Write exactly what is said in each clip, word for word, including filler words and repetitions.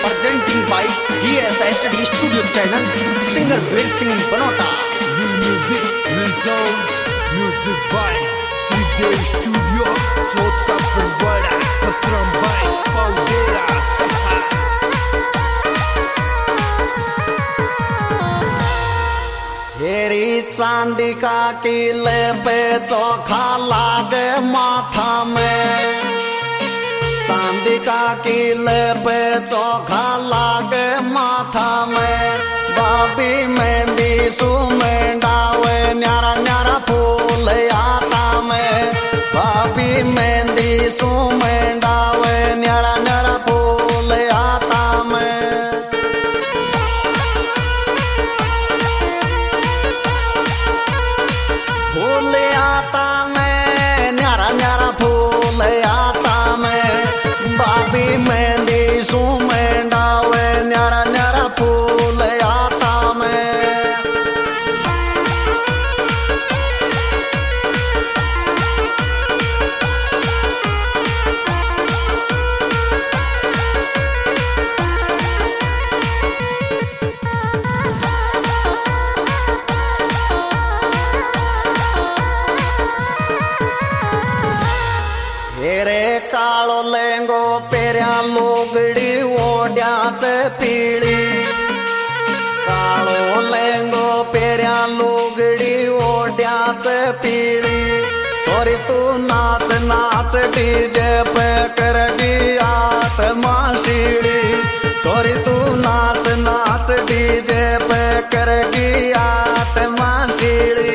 presenting by D S H D Studio Channel, singer Veer Singh Banota. Real music, real sounds, music by Sridev Studio, Flota Pervada, Pasram by Paudera, Saha. हेरी चांदी का किले पे चोखा लागे माथा में, चांदी का किले पे चोखा लागे माथा में, बाबी मेहंदी सुमें डावे न्यारा न्यारा फूल आता में, बाबी मेहंदी सुमें डावे न्यारा न्यारा फूल आता में। फूल आता में न्यारा न्यारा फूल आता में, बाबी मेहंदी सुमें डावे न्यारा न्यारा फूल आता में। हेरे कालो लेंगो पेरिया लोगड़ी ओड्याच पीड़ी, कालो लेंगो पेरिया लोगड़ी ओड्याच पीड़ी, छोरी तू नाच नाच डीजे पे करगी आत्मा सीढ़ी, छोरी तू नाच नाच डीजे पे करगी आत्मा सीढ़ी।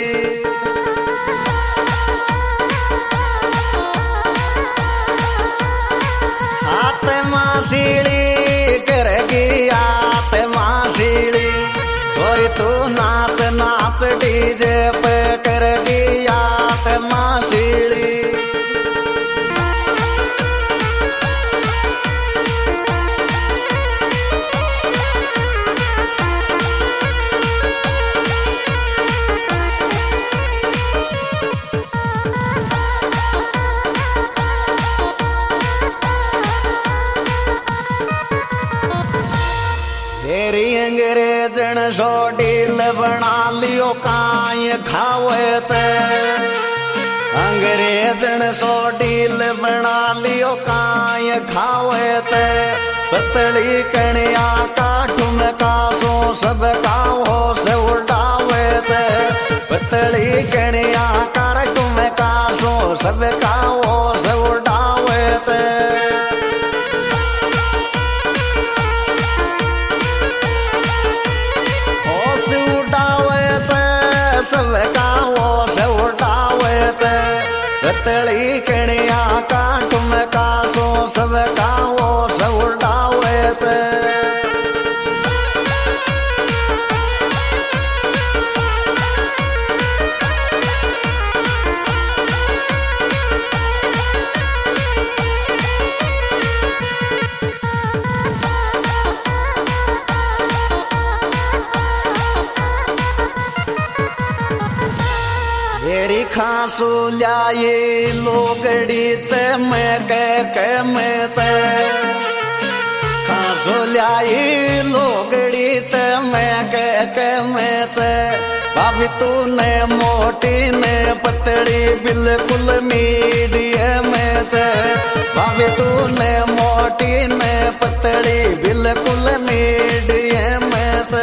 आत्मा सीढ़ी करेगी आत्मा सीढ़ी, छोरी तू नाच नाच डीजे पे करेगी आत्मा सीढ़ी। हेरी अंग्रेजन सो डील बना लियो काई खावे छे, अंग्रेजन सो डील बना लियो काई खावे छे, पतली कणिया काठू में कासो सब काहो से उड़ावे छे, पतली कणिया काठू में कासो सब काहो से उड़ावे छे। सब काओ से उड़ावे छे, पतली कणिया काठू में कासो सब काओ से उड़ावे छे। हेरी खासू ल्याई लोगड़ी चे मैं के के में चे, खासू ल्याई लोगड़ी चे मैं के के में चे, भाभी तूने मोटी ने पतड़ी बिल्कुल मीडियम में चे, भाभी तूने मोटी ने पतड़ी बिल्कुल मीडियम में चे।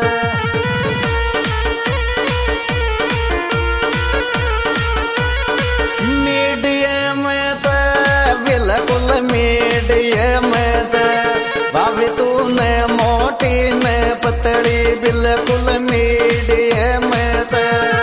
बिल्कुल मीडियम से, भाभी तूने मोटी ने पतड़ी बिल्कुल मीडियम से।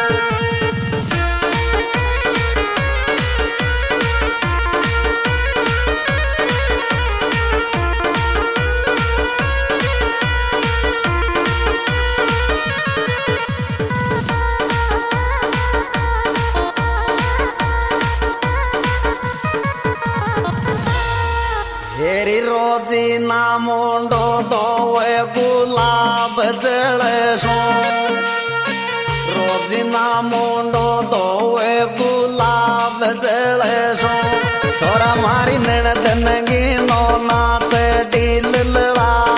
हेरी रोजी ना मोंडो दोवे गुलाब जड़े सो, रोजी ना मोंडो दोवे गुलाब जड़े सो, छोरा मारी ननदन गी नो नाच डील लड़ा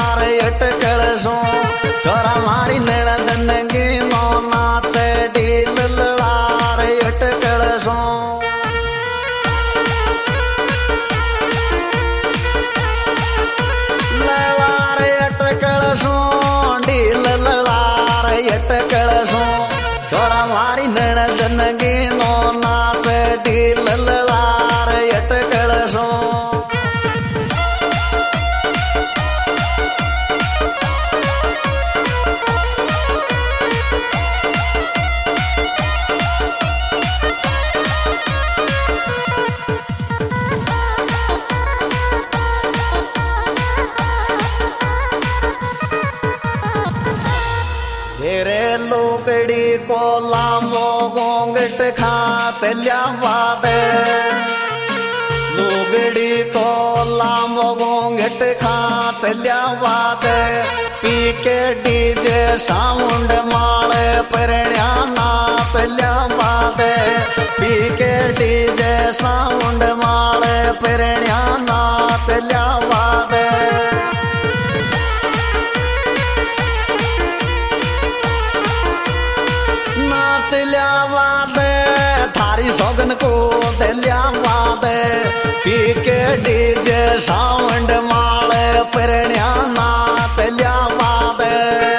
खा चल्या वादे लुगड़ी को लामो घोंघट खा चल्या वादे पी के डीजे साउंड माले परण्या ना चल्या वादे पी के डीजे साउंड माले परण्या ना चल्या वादे नाचल्या वादे थारी सोगन को दिल्या वादे पी के डीजे साउंड माले परण्या नाचल्या वादे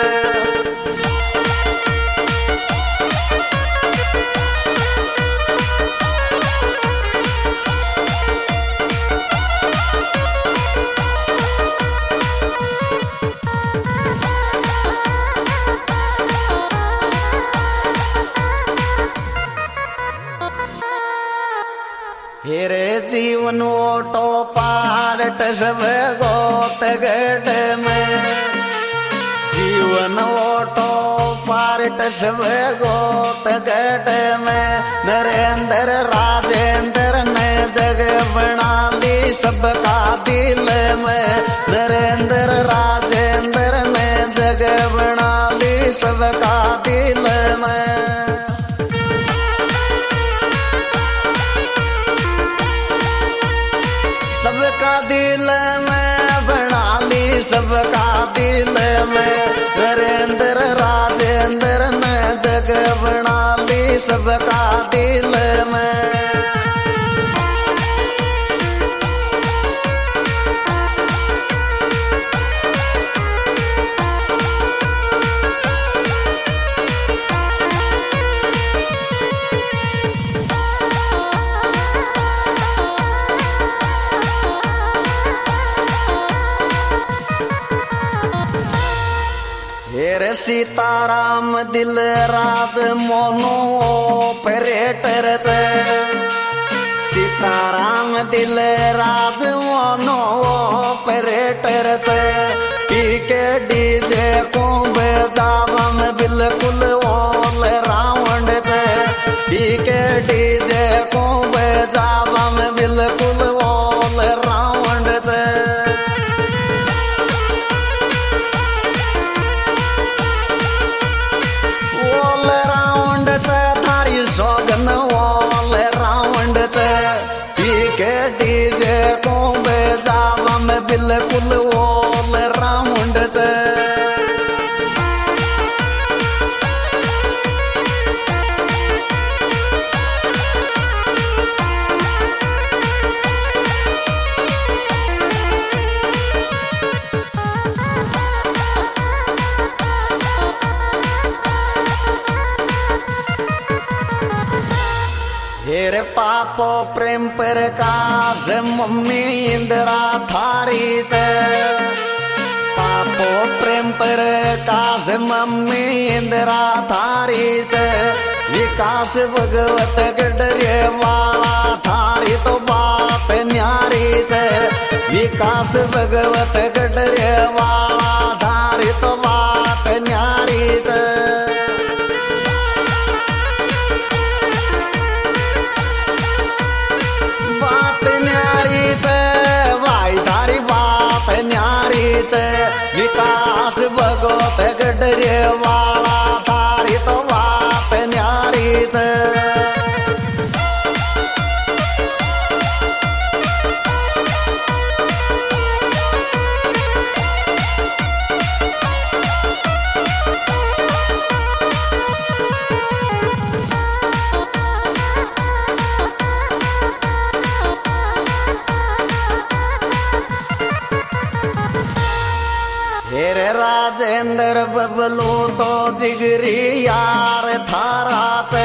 हेरे जीवन ओटो पारट सब गोत गढ़ में जीवन ओटो पारट सब गोत गढ़ में नरेंद्र राजेंद्र ने जग बना ली सबका दिल में नरेंद्र राजेंद्र ने जग बना ली सबका दिल में सबका दिल में बना ली सबका दिल में नरेंद्र राजेंद्र ने जग बना ली सबका दिल में हेरे सीताराम दिल रात मोनो ऑपरेटर थे सीताराम दिल राज मोनो ऑपरेटर थे पी के डीजे को बेजावम बिल्कुल ओल रावण थे पी के डीजे को बेजावम बिल्कुल ओल रावण थे सोगन वाल रावण थे पी के डीजे को बेजावम बिल्कुल वाल रावण थे हेरे पापो प्रेम प्रकाश मम्मी इंदिरा थारी चे पापो प्रेम प्रकाश मम्मी इंदिरा थारी चे विकास भगवत गडरे वाला थारी तो बात न्यारी चे विकास भगवत गडरे वाला थारी तो बात न्यारी चे विकास भगवत गडरे वाला थारी तो बात न्यारी थे हेरे राजेंद्र बबलू तो जिगरी यार थारा थे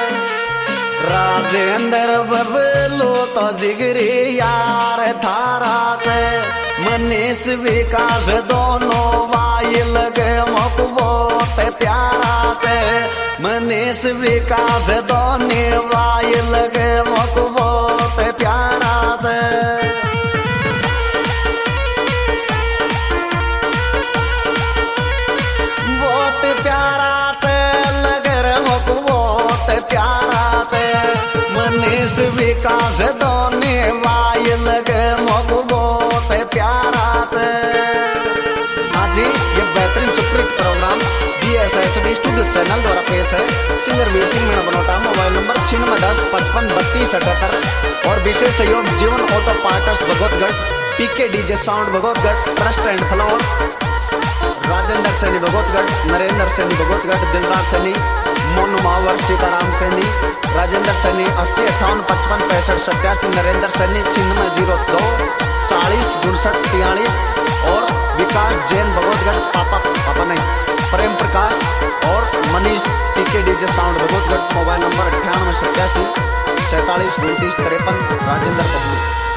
राजेंद्र बबलू तो जिगरी यार थारा थे मनीष विकास दोनों वाई लगे मुख बहुत प्यारा थे मनीष विकास दोनों वाई लगे मुख बहुत प्यारा थे प्यारा थे लगर मुख बहुत प्यारा थे आशीष विकास दोने वाय लगे मोगो बहुत प्यारा थे। हाँ जी, ये बेहतरीन superhit programme B S H D studio channel द्वारा पेश है। Singer Veer Singh Meena Banota, mobile number छिन्नवे दस पचपन बत्तीस अठहत्तर और विशेष सहयोग Jeevan auto parts Bhagwatgarh, P K DJ sound Bhagwatgarh, trust and floor, Rajendra Saini Bhagwatgarh, Narendra Saini Bhagwatgarh, Dilraj Saini, Monu Mawar, Sitaram Saini, Rajendra Saini अस्सी अट्ठावन पचपन पैंसठ सत्यासी, नरेंद्र सैनी छिन्नवे जीरो दो चालीस उनसठ तियालीस और विकास जैन भगवतगढ़, पापा पापा नहीं प्रेम प्रकाश और Manish T K DJ sound Bhagwatgarh, mobile number अट्ठानवे सत्यासी सैंतालीस उनतीस तिरपन, राजेंद्र पब्लिक।